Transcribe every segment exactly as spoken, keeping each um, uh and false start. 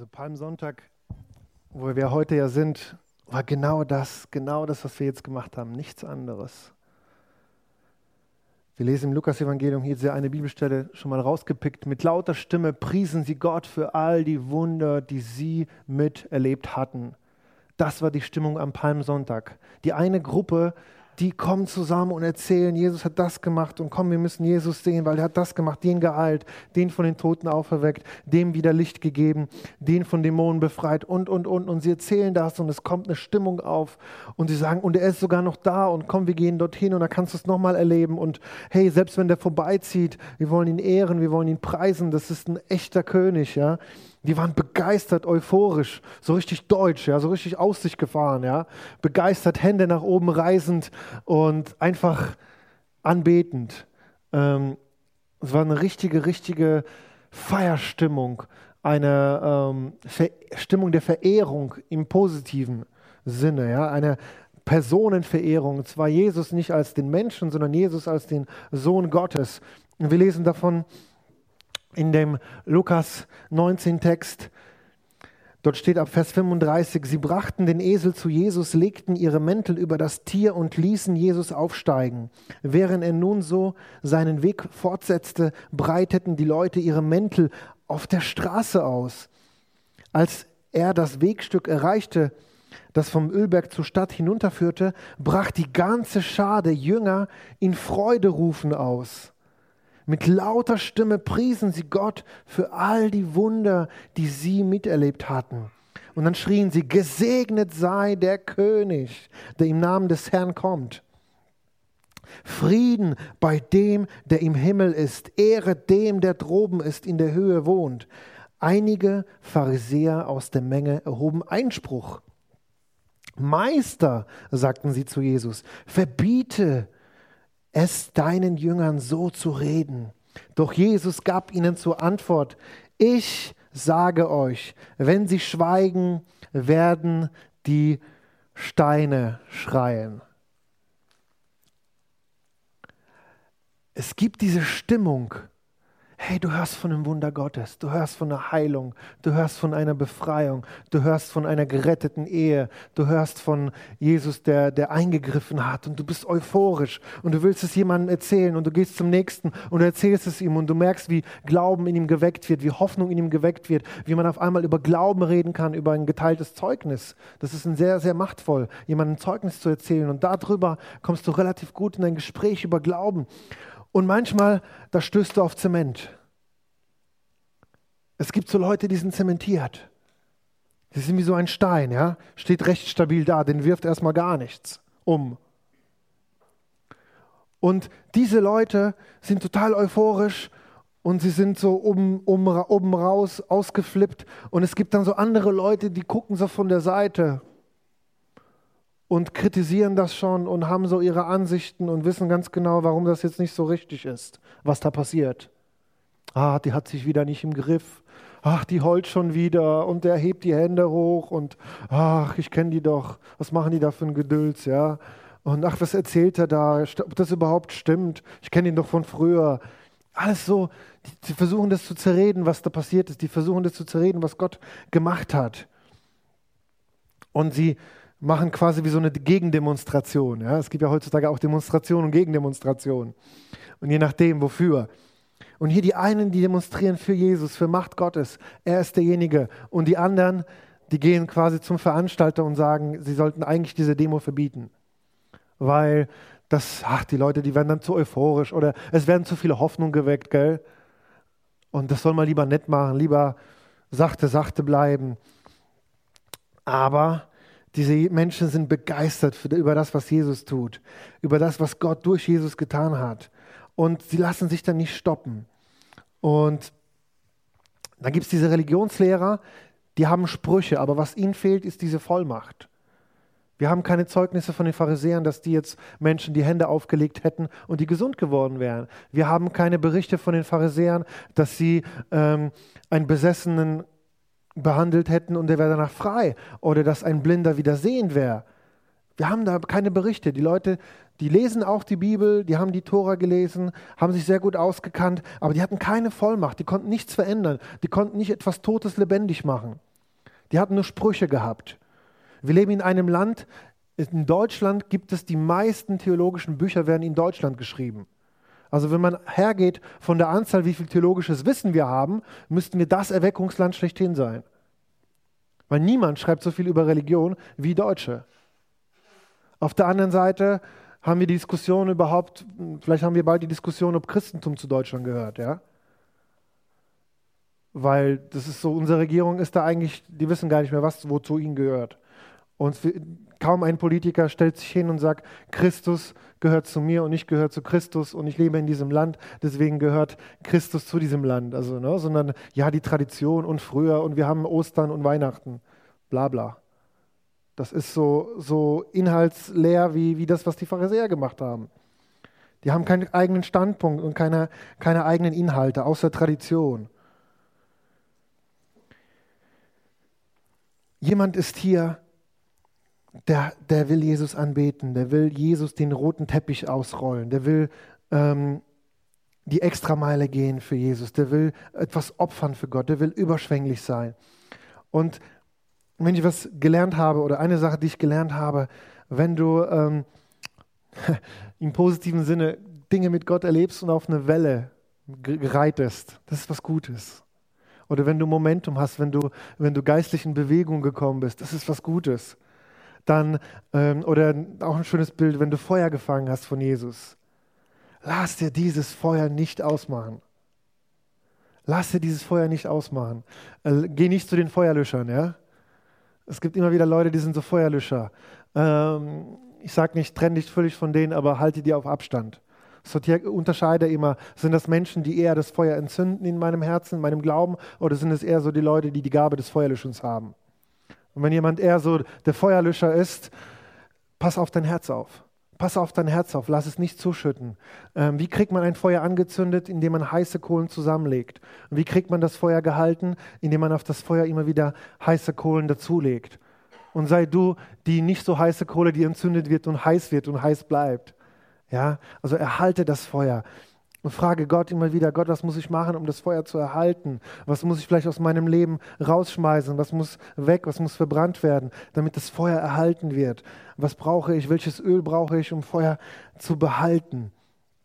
Also Palmsonntag, wo wir heute ja sind, war genau das, genau das, was wir jetzt gemacht haben, nichts anderes. Wir lesen im Lukas-Evangelium hier eine Bibelstelle schon mal rausgepickt. Mit lauter Stimme priesen sie Gott für all die Wunder, die sie miterlebt hatten. Das war die Stimmung am Palmsonntag. Die eine Gruppe, die kommen zusammen und erzählen, Jesus hat das gemacht und komm, wir müssen Jesus sehen, weil er hat das gemacht, den geheilt, den von den Toten auferweckt, dem wieder Licht gegeben, den von Dämonen befreit und, und, und. Und sie erzählen das und es kommt eine Stimmung auf und sie sagen, und er ist sogar noch da und komm, wir gehen dorthin und da kannst du es nochmal erleben und hey, selbst wenn der vorbeizieht, wir wollen ihn ehren, wir wollen ihn preisen, das ist ein echter König, ja. Die waren begeistert, euphorisch, so richtig deutsch, ja, so richtig aus sich gefahren, ja, begeistert, Hände nach oben reißend und einfach anbetend. Ähm, es war eine richtige, richtige Feierstimmung, eine ähm, Ver- Stimmung der Verehrung im positiven Sinne, ja, eine Personenverehrung. Und zwar Jesus nicht als den Menschen, sondern Jesus als den Sohn Gottes. Und wir lesen davon in dem Lukas neunzehn Text, dort steht ab Vers fünfunddreißig, sie brachten den Esel zu Jesus, legten ihre Mäntel über das Tier und ließen Jesus aufsteigen. Während er nun so seinen Weg fortsetzte, breiteten die Leute ihre Mäntel auf der Straße aus. Als er das Wegstück erreichte, das vom Ölberg zur Stadt hinunterführte, brach die ganze Schar der Jünger in Freuderufen aus. Mit lauter Stimme priesen sie Gott für all die Wunder, die sie miterlebt hatten. Und dann schrien sie, gesegnet sei der König, der im Namen des Herrn kommt. Frieden bei dem, der im Himmel ist. Ehre dem, der droben ist, in der Höhe wohnt. Einige Pharisäer aus der Menge erhoben Einspruch. Meister, sagten sie zu Jesus, verbiete es deinen Jüngern so zu reden. Doch Jesus gab ihnen zur Antwort, ich sage euch, wenn sie schweigen, werden die Steine schreien. Es gibt diese Stimmung, hey, du hörst von dem Wunder Gottes, du hörst von einer Heilung, du hörst von einer Befreiung, du hörst von einer geretteten Ehe, du hörst von Jesus, der, der eingegriffen hat und du bist euphorisch und du willst es jemandem erzählen und du gehst zum Nächsten und du erzählst es ihm und du merkst, wie Glauben in ihm geweckt wird, wie Hoffnung in ihm geweckt wird, wie man auf einmal über Glauben reden kann, über ein geteiltes Zeugnis. Das ist ein sehr, sehr machtvoll, jemandem ein Zeugnis zu erzählen und darüber kommst du relativ gut in ein Gespräch über Glauben. Und manchmal, da stößt du auf Zement. Es gibt so Leute, die sind zementiert. Die sind wie so ein Stein, ja, steht recht stabil da, den wirft erstmal gar nichts um. Und diese Leute sind total euphorisch und sie sind so oben, oben, oben raus, ausgeflippt. Und es gibt dann so andere Leute, die gucken so von der Seite und kritisieren das schon und haben so ihre Ansichten und wissen ganz genau, warum das jetzt nicht so richtig ist, was da passiert. Ah, die hat sich wieder nicht im Griff. Ach, die heult schon wieder und der hebt die Hände hoch und ach, ich kenne die doch. Was machen die da für ein Gedöns, ja? Und ach, was erzählt er da? Ob das überhaupt stimmt? Ich kenne ihn doch von früher. Alles so, die, die versuchen das zu zerreden, was da passiert ist. Die versuchen das zu zerreden, was Gott gemacht hat. Und sie machen quasi wie so eine Gegendemonstration. Ja? Es gibt ja heutzutage auch Demonstrationen und Gegendemonstrationen. Und je nachdem, wofür. Und hier die einen, die demonstrieren für Jesus, für Macht Gottes. Er ist derjenige. Und die anderen, die gehen quasi zum Veranstalter und sagen, sie sollten eigentlich diese Demo verbieten. Weil das, ach, die Leute, die werden dann zu euphorisch oder es werden zu viele Hoffnungen geweckt, gell? Und das soll man lieber nett machen, lieber sachte, sachte bleiben. Aber diese Menschen sind begeistert für, über das, was Jesus tut, über das, was Gott durch Jesus getan hat. Und sie lassen sich dann nicht stoppen. Und dann gibt es diese Religionslehrer, die haben Sprüche, aber was ihnen fehlt, ist diese Vollmacht. Wir haben keine Zeugnisse von den Pharisäern, dass die jetzt Menschen die Hände aufgelegt hätten und die gesund geworden wären. Wir haben keine Berichte von den Pharisäern, dass sie ähm, einen Besessenen behandelt hätten und der wäre danach frei oder dass ein Blinder wieder sehend wäre. Wir haben da keine Berichte. Die Leute, die lesen auch die Bibel, die haben die Tora gelesen, haben sich sehr gut ausgekannt, aber die hatten keine Vollmacht, die konnten nichts verändern, die konnten nicht etwas Totes lebendig machen. Die hatten nur Sprüche gehabt. Wir leben in einem Land, in Deutschland gibt es die meisten theologischen Bücher, werden in Deutschland geschrieben. Also wenn man hergeht von der Anzahl, wie viel theologisches Wissen wir haben, müssten wir das Erweckungsland schlechthin sein. Weil niemand schreibt so viel über Religion wie Deutsche. Auf der anderen Seite haben wir die Diskussion überhaupt, vielleicht haben wir bald die Diskussion, ob Christentum zu Deutschland gehört, ja? Weil das ist so, unsere Regierung ist da eigentlich, die wissen gar nicht mehr, was wozu ihnen gehört. Und kaum ein Politiker stellt sich hin und sagt, Christus gehört zu mir und ich gehöre zu Christus und ich lebe in diesem Land, deswegen gehört Christus zu diesem Land. Also, ne, sondern ja, die Tradition und früher und wir haben Ostern und Weihnachten, bla bla. Das ist so, so inhaltsleer wie, wie das, was die Pharisäer gemacht haben. Die haben keinen eigenen Standpunkt und keine, keine eigenen Inhalte, außer Tradition. Jemand ist hier, der, der will Jesus anbeten, der will Jesus den roten Teppich ausrollen, der will ähm, die Extrameile gehen für Jesus, der will etwas opfern für Gott, der will überschwänglich sein. Und wenn ich was gelernt habe, oder eine Sache, die ich gelernt habe, wenn du ähm, im positiven Sinne Dinge mit Gott erlebst und auf eine Welle reitest, das ist was Gutes. Oder wenn du Momentum hast, wenn du, wenn du geistlich in Bewegung gekommen bist, das ist was Gutes. Dann, ähm, oder auch ein schönes Bild, wenn du Feuer gefangen hast von Jesus. Lass dir dieses Feuer nicht ausmachen. Lass dir dieses Feuer nicht ausmachen. Äh, geh nicht zu den Feuerlöschern, ja? Es gibt immer wieder Leute, die sind so Feuerlöscher. Ähm, ich sage nicht, trenn dich völlig von denen, aber halte dir auf Abstand. Sortier, unterscheide immer, sind das Menschen, die eher das Feuer entzünden in meinem Herzen, in meinem Glauben, oder sind es eher so die Leute, die die Gabe des Feuerlöschens haben? Und wenn jemand eher so der Feuerlöscher ist, pass auf dein Herz auf. Pass auf dein Herz auf, lass es nicht zuschütten. Ähm, wie kriegt man ein Feuer angezündet, indem man heiße Kohlen zusammenlegt? Und wie kriegt man das Feuer gehalten, indem man auf das Feuer immer wieder heiße Kohlen dazulegt? Und sei du die nicht so heiße Kohle, die entzündet wird und heiß wird und heiß bleibt. Ja, also erhalte das Feuer und frage Gott immer wieder, Gott, was muss ich machen, um das Feuer zu erhalten? Was muss ich vielleicht aus meinem Leben rausschmeißen? Was muss weg? Was muss verbrannt werden, damit das Feuer erhalten wird? Was brauche ich? Welches Öl brauche ich, um Feuer zu behalten?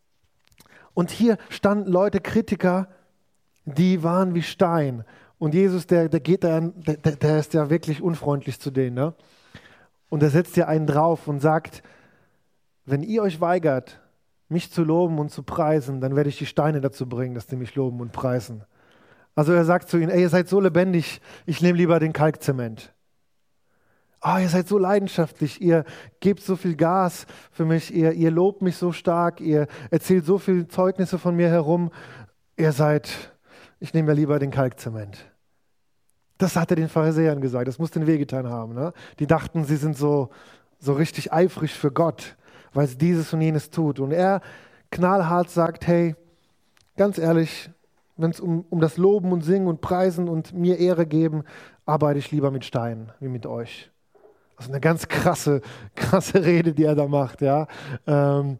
Und hier standen Leute, Kritiker, die waren wie Stein. Und Jesus, der, der geht da, der, der ist ja wirklich unfreundlich zu denen, ne? Und er setzt ja einen drauf und sagt, wenn ihr euch weigert, mich zu loben und zu preisen, dann werde ich die Steine dazu bringen, dass die mich loben und preisen. Also er sagt zu ihnen, ey, ihr seid so lebendig, ich nehme lieber den Kalkzement. Oh, ihr seid so leidenschaftlich, ihr gebt so viel Gas für mich, ihr, ihr lobt mich so stark, ihr erzählt so viele Zeugnisse von mir herum. Ihr seid, ich nehme ja lieber den Kalkzement. Das hat er den Pharisäern gesagt, das muss den wehgetan haben. Ne? Die dachten, sie sind so, so richtig eifrig für Gott, weil es dieses und jenes tut. Und er knallhart sagt, hey, ganz ehrlich, wenn es um, um das Loben und Singen und Preisen und mir Ehre geben, arbeite ich lieber mit Steinen wie mit euch. Das ist eine ganz krasse, krasse Rede, die er da macht. Ja. Ähm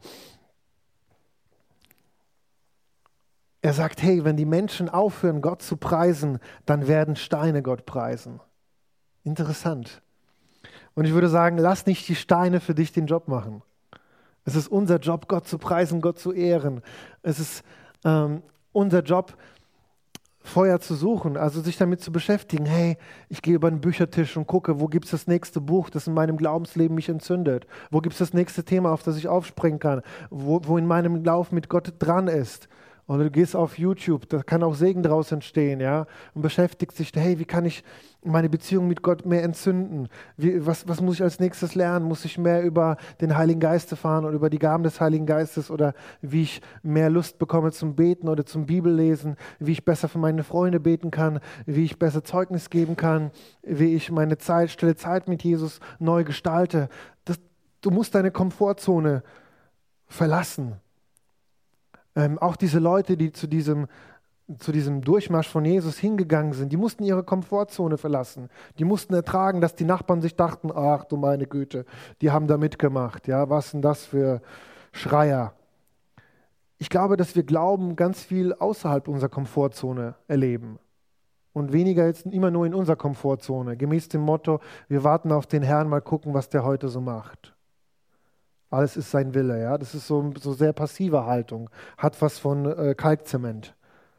er sagt, hey, wenn die Menschen aufhören, Gott zu preisen, dann werden Steine Gott preisen. Interessant. Und ich würde sagen, lass nicht die Steine für dich den Job machen. Es ist unser Job, Gott zu preisen, Gott zu ehren. Es ist ähm, unser Job, Feuer zu suchen, also sich damit zu beschäftigen. Hey, ich gehe über den Büchertisch und gucke, wo gibt es das nächste Buch, das in meinem Glaubensleben mich entzündet? Wo gibt es das nächste Thema, auf das ich aufspringen kann? Wo, wo in meinem Lauf mit Gott dran ist? Oder du gehst auf YouTube, da kann auch Segen daraus entstehen, ja, und beschäftigst dich, hey, wie kann ich meine Beziehung mit Gott mehr entzünden? Wie, was, was muss ich als nächstes lernen? Muss ich mehr über den Heiligen Geist erfahren oder über die Gaben des Heiligen Geistes oder wie ich mehr Lust bekomme zum Beten oder zum Bibellesen, wie ich besser für meine Freunde beten kann, wie ich besser Zeugnis geben kann, wie ich meine Zeit, stille Zeit mit Jesus neu gestalte. Das, du musst deine Komfortzone verlassen. Ähm, auch diese Leute, die zu diesem, zu diesem Durchmarsch von Jesus hingegangen sind, die mussten ihre Komfortzone verlassen. Die mussten ertragen, dass die Nachbarn sich dachten, ach du meine Güte, die haben da mitgemacht. Ja, was sind das für Schreier? Ich glaube, dass wir Glauben ganz viel außerhalb unserer Komfortzone erleben. und weniger jetzt immer nur in unserer Komfortzone, gemäß dem Motto, wir warten auf den Herrn, mal gucken, was der heute so macht. Alles ist sein Wille, ja. Das ist so, so sehr passive Haltung, hat was von äh, Kalkzement.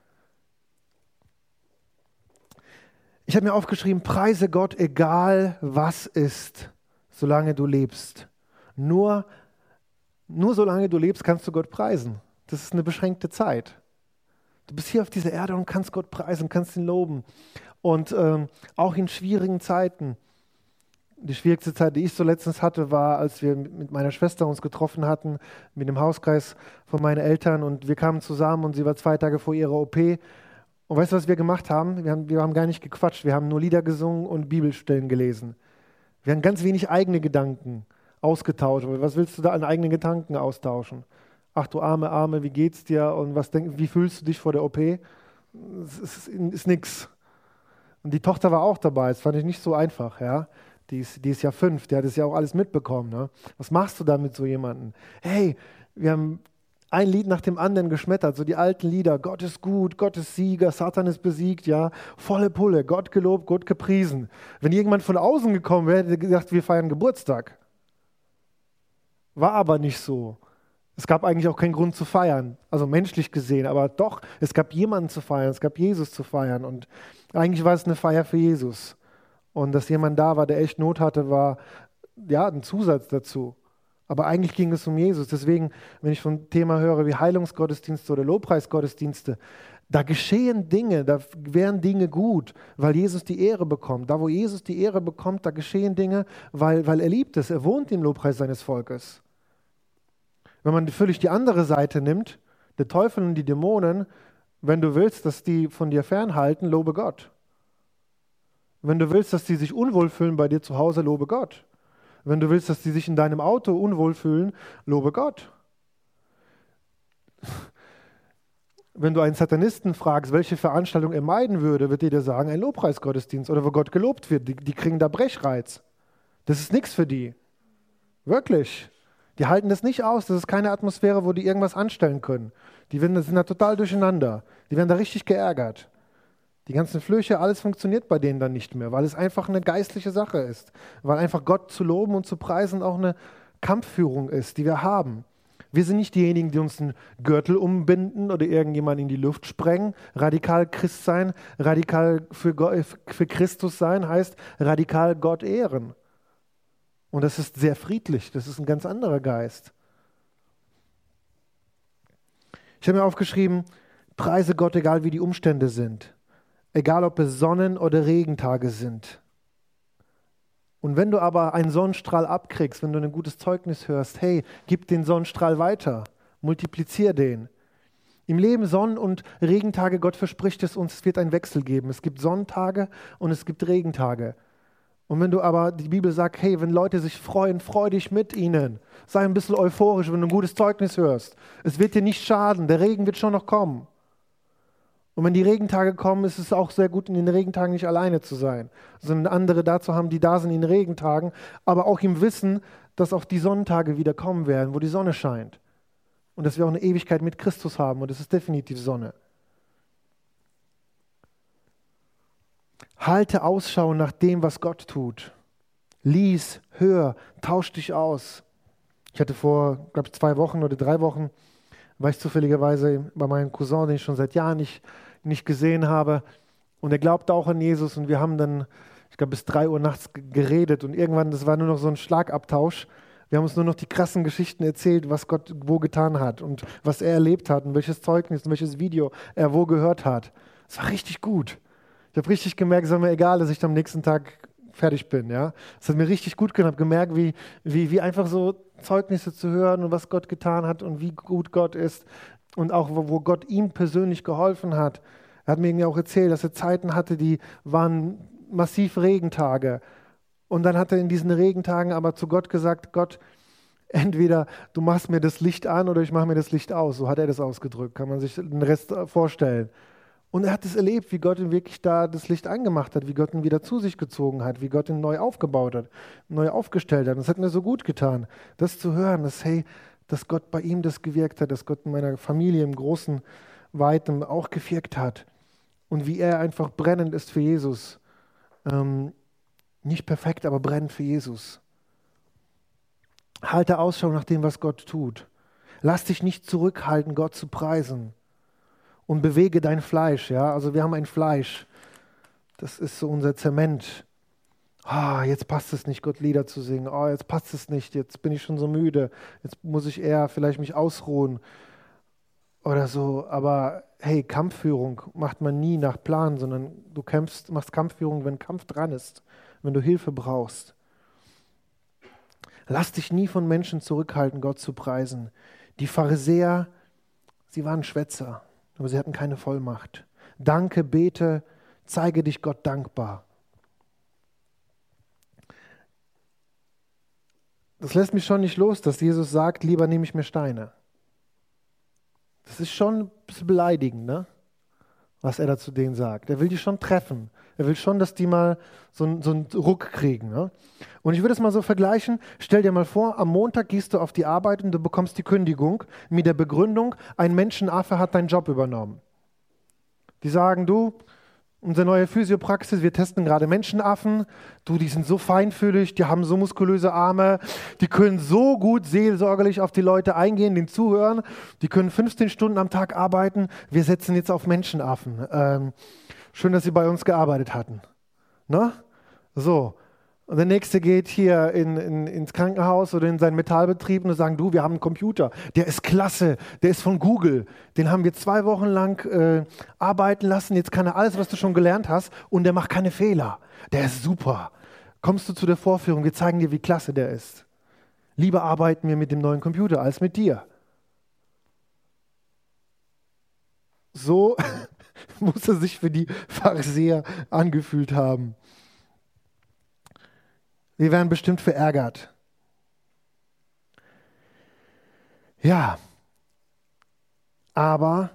Ich habe mir aufgeschrieben, preise Gott, egal was ist, solange du lebst. Nur, nur solange du lebst, kannst du Gott preisen. Das ist eine beschränkte Zeit. Du bist hier auf dieser Erde und kannst Gott preisen, kannst ihn loben. Und ähm, auch in schwierigen Zeiten. Die schwierigste Zeit, die ich so letztens hatte, war, als wir mit meiner Schwester uns getroffen hatten, mit dem Hauskreis von meinen Eltern. Und wir kamen zusammen und sie war zwei Tage vor ihrer O P. Und weißt du, was wir gemacht haben? Wir haben, wir haben gar nicht gequatscht. Wir haben nur Lieder gesungen und Bibelstellen gelesen. Wir haben ganz wenig eigene Gedanken ausgetauscht. Aber was willst du da an eigenen Gedanken austauschen? Ach du arme, arme, wie geht's dir? Und was denk, wie fühlst du dich vor der O P? Das ist, ist nix. Und die Tochter war auch dabei. Das fand ich nicht so einfach. Ja? Die, ist, die ist ja fünf. Die hat es ja auch alles mitbekommen. Ne? Was machst du da mit so jemandem? Hey, wir haben ein Lied nach dem anderen geschmettert, so die alten Lieder. Gott ist gut, Gott ist Sieger, Satan ist besiegt, ja. Volle Pulle, Gott gelobt, Gott gepriesen. Wenn irgendjemand von außen gekommen wäre, hätte er gesagt, wir feiern Geburtstag. War aber nicht so. Es gab eigentlich auch keinen Grund zu feiern, also menschlich gesehen, aber doch, es gab jemanden zu feiern, es gab Jesus zu feiern und eigentlich war es eine Feier für Jesus. Und dass jemand da war, der echt Not hatte, war ja ein Zusatz dazu. Aber eigentlich ging es um Jesus. Deswegen, wenn ich vom Thema höre wie Heilungsgottesdienste oder Lobpreisgottesdienste, da geschehen Dinge, da werden Dinge gut, weil Jesus die Ehre bekommt. Da, wo Jesus die Ehre bekommt, da geschehen Dinge, weil, weil er liebt es. Er wohnt im Lobpreis seines Volkes. Wenn man völlig die andere Seite nimmt, der Teufel und die Dämonen, wenn du willst, dass die von dir fernhalten, lobe Gott. Wenn du willst, dass die sich unwohl fühlen bei dir zu Hause, lobe Gott. Wenn du willst, dass die sich in deinem Auto unwohl fühlen, lobe Gott. Wenn du einen Satanisten fragst, welche Veranstaltung er meiden würde, wird er dir sagen, ein Lobpreisgottesdienst oder wo Gott gelobt wird. Die, die kriegen da Brechreiz. Das ist nichts für die. Wirklich. Die halten das nicht aus. Das ist keine Atmosphäre, wo die irgendwas anstellen können. Die werden, sind da total durcheinander. Die werden da richtig geärgert. Die ganzen Flöche, alles funktioniert bei denen dann nicht mehr, weil es einfach eine geistliche Sache ist. Weil einfach Gott zu loben und zu preisen auch eine Kampfführung ist, die wir haben. Wir sind nicht diejenigen, die uns einen Gürtel umbinden oder irgendjemanden in die Luft sprengen. Radikal Christ sein, radikal für, Gott, für Christus sein, heißt radikal Gott ehren. Und das ist sehr friedlich, das ist ein ganz anderer Geist. Ich habe mir aufgeschrieben, preise Gott, egal wie die Umstände sind. Egal, ob es Sonnen- oder Regentage sind. Und wenn du aber einen Sonnenstrahl abkriegst, wenn du ein gutes Zeugnis hörst, hey, gib den Sonnenstrahl weiter, multiplizier den. Im Leben Sonnen- und Regentage, Gott verspricht es uns, es wird einen Wechsel geben. Es gibt Sonnentage und es gibt Regentage. Und wenn du aber, die Bibel sagt, hey, wenn Leute sich freuen, freu dich mit ihnen. Sei ein bisschen euphorisch, wenn du ein gutes Zeugnis hörst. Es wird dir nicht schaden, der Regen wird schon noch kommen. Und wenn die Regentage kommen, ist es auch sehr gut, in den Regentagen nicht alleine zu sein, sondern andere da zu haben, die da sind in den Regentagen, aber auch im Wissen, dass auch die Sonnentage wieder kommen werden, wo die Sonne scheint. Und dass wir auch eine Ewigkeit mit Christus haben und es ist definitiv Sonne. Halte Ausschau nach dem, was Gott tut. Lies, hör, tausch dich aus. Ich hatte vor, glaube ich, zwei Wochen oder drei Wochen, war ich zufälligerweise bei meinem Cousin, den ich schon seit Jahren nicht nicht gesehen habe. Und er glaubte auch an Jesus und wir haben dann, ich glaube, bis drei Uhr nachts geredet und irgendwann, das war nur noch so ein Schlagabtausch. Wir haben uns nur noch die krassen Geschichten erzählt, was Gott wo getan hat und was er erlebt hat und welches Zeugnis und welches Video er wo gehört hat. Es war richtig gut. Ich habe richtig gemerkt, es war mir egal, dass ich am nächsten Tag fertig bin. Ja? Es hat mir richtig gut getan. Ich habe gemerkt, wie, wie, wie einfach so Zeugnisse zu hören und was Gott getan hat und wie gut Gott ist. Und auch, wo, wo Gott ihm persönlich geholfen hat. Er hat mir irgendwie auch erzählt, dass er Zeiten hatte, die waren massiv Regentage. Und dann hat er in diesen Regentagen aber zu Gott gesagt, Gott, entweder du machst mir das Licht an oder ich mache mir das Licht aus. So hat er das ausgedrückt, kann man sich den Rest vorstellen. Und er hat es erlebt, wie Gott ihn wirklich da das Licht angemacht hat, wie Gott ihn wieder zu sich gezogen hat, wie Gott ihn neu aufgebaut hat, neu aufgestellt hat. Und das hat mir so gut getan, das zu hören, dass, hey, dass Gott bei ihm das gewirkt hat, dass Gott in meiner Familie im Großen, Weiten auch gewirkt hat. und wie er einfach brennend ist für Jesus. Ähm, nicht perfekt, aber brennend für Jesus. Halte Ausschau nach dem, was Gott tut. Lass dich nicht zurückhalten, Gott zu preisen. Und bewege dein Fleisch. Ja? Also wir haben ein Fleisch. Das ist so unser Zement. Ah, jetzt passt es nicht, Gott Lieder zu singen. Oh, jetzt passt es nicht, jetzt bin ich schon so müde. Jetzt muss ich eher vielleicht mich ausruhen oder so. Aber hey, Kampfführung macht man nie nach Plan, sondern du kämpfst, machst Kampfführung, wenn Kampf dran ist, wenn du Hilfe brauchst. Lass dich nie von Menschen zurückhalten, Gott zu preisen. Die Pharisäer, sie waren Schwätzer, aber sie hatten keine Vollmacht. Danke, bete, zeige dich Gott dankbar. Das lässt mich schon nicht los, dass Jesus sagt, lieber nehme ich mir Steine. Das ist schon ein bisschen beleidigend, ne? Was er da zu denen sagt. Er will die schon treffen. Er will schon, dass die mal so, einen- so einen Ruck kriegen. Ne? Und ich würde es mal so vergleichen. Stell dir mal vor, am Montag gehst du auf die Arbeit und du bekommst die Kündigung mit der Begründung, ein Menschenaffe hat deinen Job übernommen. Die sagen, du, unsere neue Physiopraxis, wir testen gerade Menschenaffen. Du, die sind so feinfühlig, die haben so muskulöse Arme, die können so gut seelsorgerlich auf die Leute eingehen, denen zuhören. Die können fünfzehn Stunden am Tag arbeiten. Wir setzen jetzt auf Menschenaffen. Ähm, schön, dass Sie bei uns gearbeitet hatten. Ne? So. Und der Nächste geht hier in, in, ins Krankenhaus oder in seinen Metallbetrieb und sagen, du, wir haben einen Computer, der ist klasse, der ist von Google, den haben wir zwei Wochen lang äh, arbeiten lassen, jetzt kann er alles, was du schon gelernt hast und der macht keine Fehler, der ist super. Kommst du zu der Vorführung, wir zeigen dir, wie klasse der ist. Lieber arbeiten wir mit dem neuen Computer als mit dir. So muss er sich für die Pharisäer angefühlt haben. Wir werden bestimmt verärgert. Ja, aber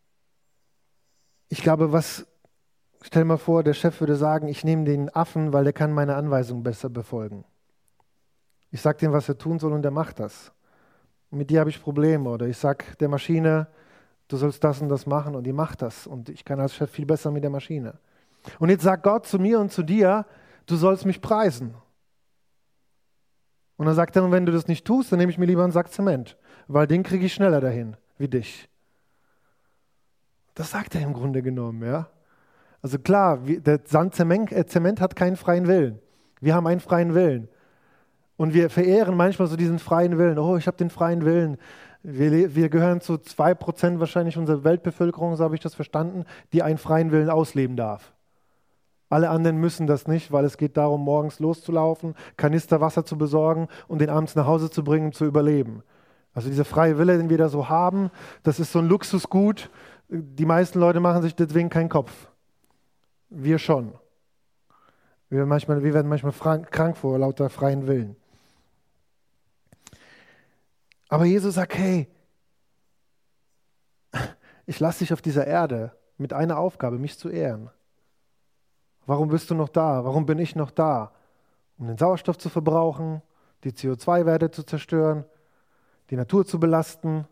ich glaube, was, stell mal vor, der Chef würde sagen, ich nehme den Affen, weil der kann meine Anweisungen besser befolgen. Ich sage dem, was er tun soll und der macht das. Und mit dir habe ich Probleme. Oder ich sage der Maschine, du sollst das und das machen und die macht das. Und ich kann als Chef viel besser mit der Maschine. Und jetzt sagt Gott zu mir und zu dir, du sollst mich preisen. Und dann sagt er, wenn du das nicht tust, dann nehme ich mir lieber einen Sack Zement, weil den kriege ich schneller dahin, wie dich. Das sagt er im Grunde genommen, ja. Also klar, wir, der Sand Zement, äh, Zement hat keinen freien Willen. Wir haben einen freien Willen. Und wir verehren manchmal so diesen freien Willen. Oh, ich habe den freien Willen. Wir, wir gehören zu zwei Prozent wahrscheinlich unserer Weltbevölkerung, so habe ich das verstanden, die einen freien Willen ausleben darf. Alle anderen müssen das nicht, weil es geht darum, morgens loszulaufen, Kanister Wasser zu besorgen und den abends nach Hause zu bringen, um zu überleben. Also dieser freie Wille, den wir da so haben, das ist so ein Luxusgut. Die meisten Leute machen sich deswegen keinen Kopf. Wir schon. Wir werden manchmal, wir werden manchmal krank vor lauter freien Willen. Aber Jesus sagt, hey, ich lasse dich auf dieser Erde mit einer Aufgabe, mich zu ehren. Warum bist du noch da? Warum bin ich noch da? Um den Sauerstoff zu verbrauchen, die C O zwei Werte zu zerstören, die Natur zu belasten,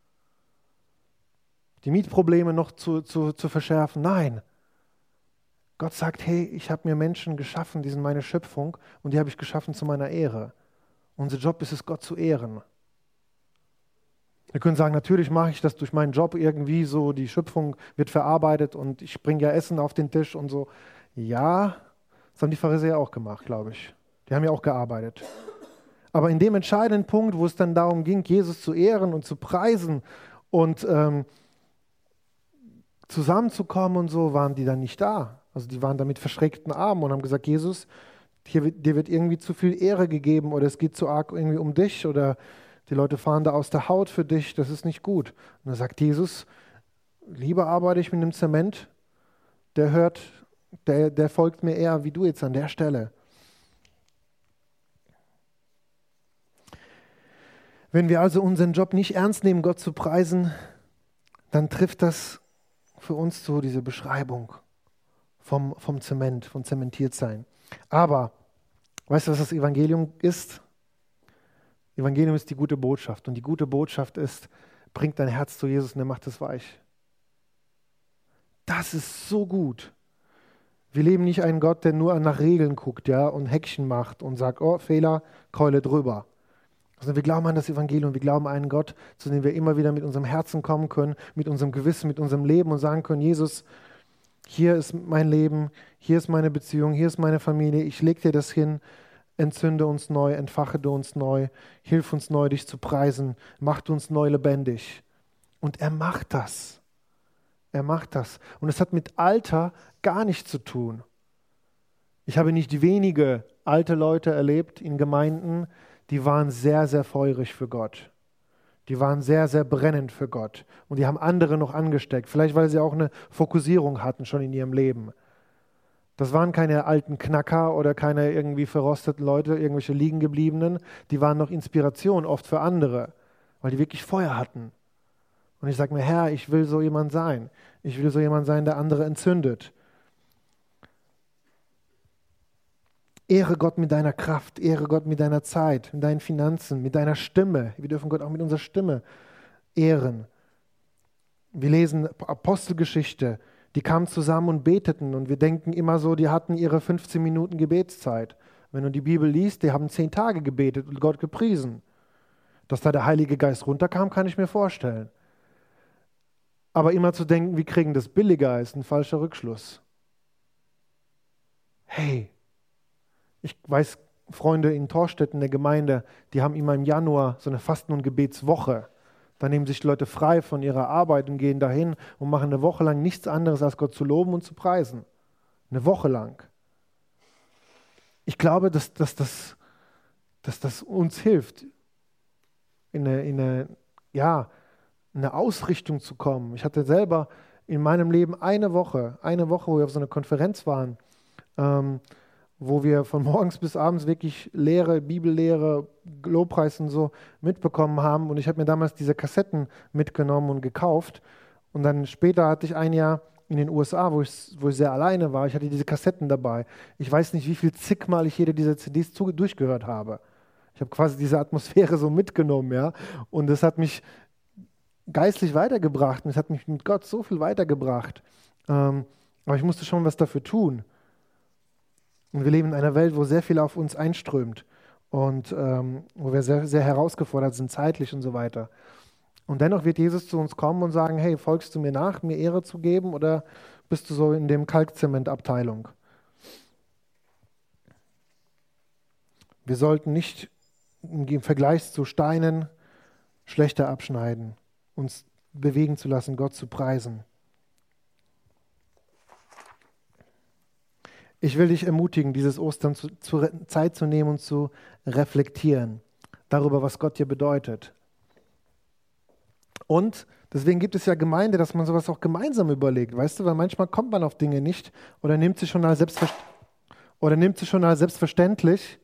die Mietprobleme noch zu, zu, zu verschärfen? Nein. Gott sagt, hey, ich habe mir Menschen geschaffen, die sind meine Schöpfung und die habe ich geschaffen zu meiner Ehre. Unser Job ist es, Gott zu ehren. Wir können sagen, natürlich mache ich das durch meinen Job irgendwie so, die Schöpfung wird verarbeitet und ich bringe ja Essen auf den Tisch und so. Ja, das haben die Pharisäer auch gemacht, glaube ich. Die haben ja auch gearbeitet. Aber in dem entscheidenden Punkt, wo es dann darum ging, Jesus zu ehren und zu preisen und ähm, zusammenzukommen und so, waren die dann nicht da. Also die waren da mit verschrägten Armen und haben gesagt, Jesus, hier wird, dir wird irgendwie zu viel Ehre gegeben oder es geht zu arg irgendwie um dich oder die Leute fahren da aus der Haut für dich, das ist nicht gut. Und dann sagt Jesus, lieber arbeite ich mit dem Zement, der hört, der, der folgt mir eher wie du jetzt an der Stelle. Wenn wir also unseren Job nicht ernst nehmen, Gott zu preisen, dann trifft das für uns so diese Beschreibung vom, vom Zement, von Zementiertsein. Aber, weißt du, was das Evangelium ist? Evangelium ist die gute Botschaft. Und die gute Botschaft ist, bringt dein Herz zu Jesus und er macht es weich. Das ist so gut. Wir leben nicht einen Gott, der nur nach Regeln guckt, ja, und Häkchen macht und sagt, oh, Fehler, Keule drüber. Sondern wir glauben an das Evangelium, wir glauben an einen Gott, zu dem wir immer wieder mit unserem Herzen kommen können, mit unserem Gewissen, mit unserem Leben und sagen können, Jesus, hier ist mein Leben, hier ist meine Beziehung, hier ist meine Familie, ich lege dir das hin, entzünde uns neu, entfache du uns neu, hilf uns neu, dich zu preisen, mach du uns neu lebendig. Und er macht das. Er macht das. Und es hat mit Alter gar nichts zu tun. Ich habe nicht wenige alte Leute erlebt in Gemeinden, die waren sehr, sehr feurig für Gott. Die waren sehr, sehr brennend für Gott. Und die haben andere noch angesteckt. Vielleicht, weil sie auch eine Fokussierung hatten schon in ihrem Leben. Das waren keine alten Knacker oder keine irgendwie verrosteten Leute, irgendwelche Liegengebliebenen. Die waren noch Inspiration oft für andere, weil die wirklich Feuer hatten. Und ich sage mir, Herr, ich will so jemand sein. Ich will so jemand sein, der andere entzündet. Ehre Gott mit deiner Kraft, ehre Gott mit deiner Zeit, mit deinen Finanzen, mit deiner Stimme. Wir dürfen Gott auch mit unserer Stimme ehren. Wir lesen Apostelgeschichte, die kamen zusammen und beteten und wir denken immer so, die hatten ihre fünfzehn Minuten Gebetszeit. Wenn du die Bibel liest, die haben zehn Tage gebetet und Gott gepriesen. Dass da der Heilige Geist runterkam, kann ich mir vorstellen. Aber immer zu denken, wir kriegen das billiger, ist ein falscher Rückschluss. Hey, ich weiß, Freunde in Torstedt in der Gemeinde, die haben immer im Januar so eine Fasten- und Gebetswoche. Da nehmen sich Leute frei von ihrer Arbeit und gehen dahin und machen eine Woche lang nichts anderes, als Gott zu loben und zu preisen. Eine Woche lang. Ich glaube, dass, dass, dass, dass das uns hilft, in eine, in eine, ja, in eine Ausrichtung zu kommen. Ich hatte selber in meinem Leben eine Woche, eine Woche, wo wir auf so einer Konferenz waren, ähm, wo wir von morgens bis abends wirklich Lehre, Bibellehre, Lobpreis und so mitbekommen haben. Und ich habe mir damals diese Kassetten mitgenommen und gekauft. Und dann später hatte ich ein Jahr in den U S A, wo ich, wo ich sehr alleine war. Ich hatte diese Kassetten dabei. Ich weiß nicht, wie viel zigmal ich jede dieser C Ds zu, durchgehört habe. Ich habe quasi diese Atmosphäre so mitgenommen, ja. Und das hat mich geistlich weitergebracht. Und es hat mich mit Gott so viel weitergebracht. Ähm, aber ich musste schon was dafür tun. Und wir leben in einer Welt, wo sehr viel auf uns einströmt und ähm, wo wir sehr, sehr herausgefordert sind, zeitlich und so weiter. Und dennoch wird Jesus zu uns kommen und sagen, hey, folgst du mir nach, mir Ehre zu geben, oder bist du so in dem Kalkzementabteilung? Wir sollten nicht im Vergleich zu Steinen schlechter abschneiden, uns bewegen zu lassen, Gott zu preisen. Ich will dich ermutigen, dieses Ostern zu, zu, Zeit zu nehmen und zu reflektieren darüber, was Gott dir bedeutet. Und deswegen gibt es ja Gemeinde, dass man sowas auch gemeinsam überlegt, weißt du, weil manchmal kommt man auf Dinge nicht oder nimmt sie schon als, Selbstver- oder nimmt sie schon als selbstverständlich.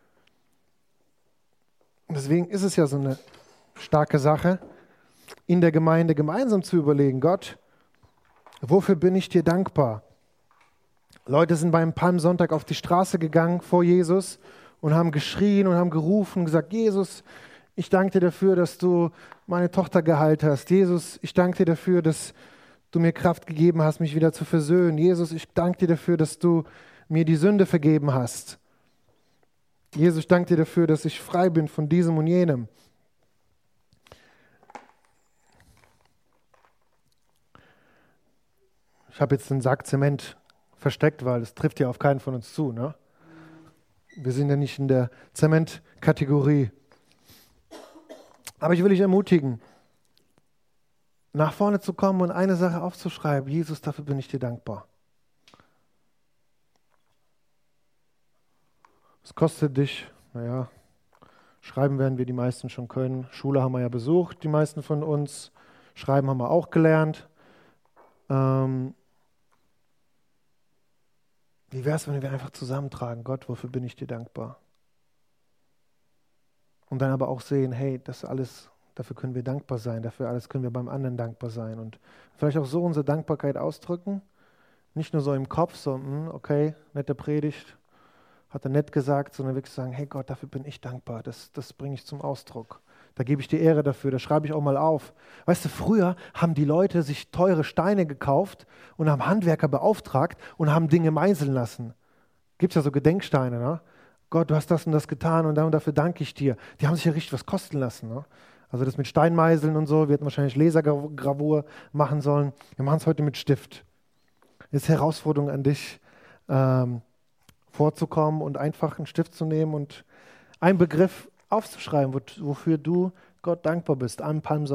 Und deswegen ist es ja so eine starke Sache, in der Gemeinde gemeinsam zu überlegen, Gott, wofür bin ich dir dankbar? Leute sind beim Palmsonntag auf die Straße gegangen vor Jesus und haben geschrien und haben gerufen und gesagt, Jesus, ich danke dir dafür, dass du meine Tochter geheilt hast. Jesus, ich danke dir dafür, dass du mir Kraft gegeben hast, mich wieder zu versöhnen. Jesus, ich danke dir dafür, dass du mir die Sünde vergeben hast. Jesus, ich danke dir dafür, dass ich frei bin von diesem und jenem. Ich habe jetzt einen Sack Zement versteckt, weil das trifft ja auf keinen von uns zu. Ne? Wir sind ja nicht in der Zementkategorie. Aber ich will dich ermutigen, nach vorne zu kommen und eine Sache aufzuschreiben. Jesus, dafür bin ich dir dankbar. Es kostet dich, naja, schreiben werden wir die meisten schon können. Schule haben wir ja besucht, die meisten von uns. Schreiben haben wir auch gelernt. Ähm, Wie wäre es, wenn wir einfach zusammentragen, Gott, wofür bin ich dir dankbar? Und dann aber auch sehen, hey, das alles, dafür können wir dankbar sein, dafür alles können wir beim anderen dankbar sein. Und vielleicht auch so unsere Dankbarkeit ausdrücken, nicht nur so im Kopf, so, hm, okay, nette Predigt, hat er nett gesagt, sondern wirklich sagen, hey Gott, dafür bin ich dankbar, das, das bringe ich zum Ausdruck. Da gebe ich dir Ehre dafür, das schreibe ich auch mal auf. Weißt du, früher haben die Leute sich teure Steine gekauft und haben Handwerker beauftragt und haben Dinge meißeln lassen. Gibt es ja so Gedenksteine, ne? Gott, du hast das und das getan und dafür danke ich dir. Die haben sich ja richtig was kosten lassen. Ne? Also das mit Steinmeißeln und so, wir hätten wahrscheinlich Lasergravur machen sollen. Wir machen es heute mit Stift. Jetzt Herausforderung an dich, ähm, vorzukommen und einfach einen Stift zu nehmen und einen Begriff aufzuschreiben, wo, wofür du Gott dankbar bist am Palmsonntag.